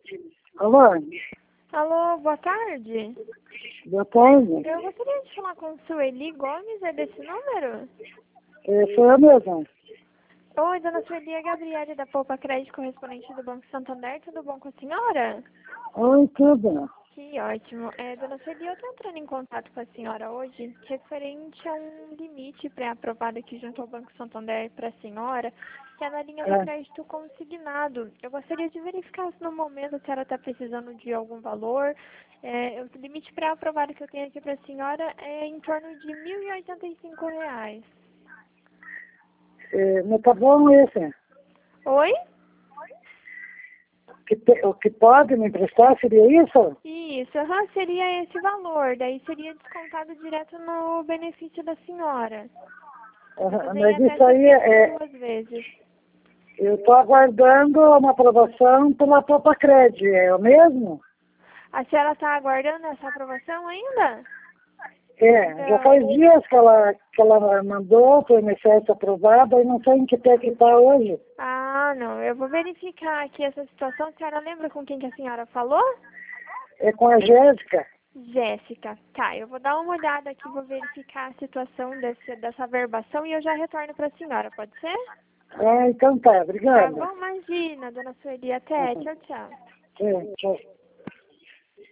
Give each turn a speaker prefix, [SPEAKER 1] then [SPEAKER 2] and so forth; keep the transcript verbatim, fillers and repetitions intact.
[SPEAKER 1] Alô?
[SPEAKER 2] Alô, boa tarde.
[SPEAKER 1] Boa tarde.
[SPEAKER 2] Eu gostaria de falar com Sueli Gomes, é desse número?
[SPEAKER 1] É, sou eu mesma.
[SPEAKER 2] Oi, dona Sueli, é Gabriele da Poupa Crédito, correspondente do Banco Santander, tudo bom com a senhora?
[SPEAKER 1] Oi, tudo.
[SPEAKER 2] Que ótimo. É, dona Sueli, eu estou entrando em contato com a senhora hoje, referente a um limite pré-aprovado aqui junto ao Banco Santander para a senhora, que é na linha do
[SPEAKER 1] É,
[SPEAKER 2] crédito consignado. Eu gostaria de verificar se no momento a senhora está precisando de algum valor. É, o limite pré-aprovado que eu tenho aqui para a senhora é em torno de mil e oitenta e cinco reais.
[SPEAKER 1] é, mas tá bom esse.
[SPEAKER 2] Oi?
[SPEAKER 1] Que te- o que pode me emprestar seria isso?
[SPEAKER 2] Isso, aham, seria esse valor, daí seria descontado direto no benefício da senhora. Você
[SPEAKER 1] Aham,
[SPEAKER 2] tem
[SPEAKER 1] mas
[SPEAKER 2] até
[SPEAKER 1] isso aí
[SPEAKER 2] setenta e
[SPEAKER 1] é.
[SPEAKER 2] duas vezes.
[SPEAKER 1] Eu estou aguardando uma aprovação pela Popa Cred, é o mesmo?
[SPEAKER 2] A senhora está aguardando essa aprovação ainda?
[SPEAKER 1] É, já
[SPEAKER 2] Não.
[SPEAKER 1] faz dias que ela, que ela mandou para o I N S S aprovado, e não sei em que pé que está hoje.
[SPEAKER 2] Ah, não. Eu vou verificar aqui essa situação. A senhora lembra com quem que a senhora falou?
[SPEAKER 1] É com a Jéssica.
[SPEAKER 2] Jéssica. Tá, eu vou dar uma olhada aqui, vou verificar a situação desse, dessa verbação e eu já retorno para a senhora, pode ser?
[SPEAKER 1] Ah, então tá,
[SPEAKER 2] Tá
[SPEAKER 1] obrigada.
[SPEAKER 2] bom? Imagina, dona Sueli. Até. Tchau, tchau.
[SPEAKER 1] É, tchau.